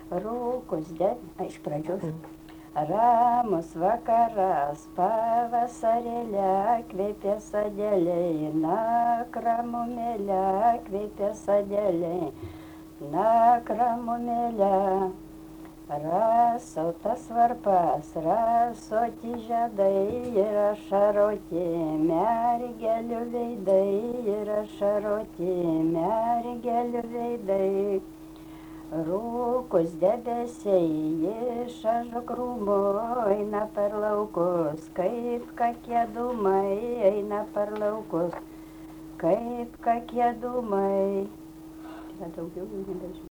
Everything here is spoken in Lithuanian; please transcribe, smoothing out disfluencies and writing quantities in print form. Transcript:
Rūkus iš pradžios. Ramus vakaras, pavasarėlę kvėpė sadėliai, nakramumėlę kvėpė sadėliai, nakramumėlę. Rasautas varpas, rasoti žiedai ir ašaroti, mergelių veidai ir ašaroti, mergelių veidai. Rūkus debesiai iš ažų krūmų eina per laukus, kaip kokie dūmai eina per laukus, kaip kokie dūmai. Yra daugiau, jau nebežinau.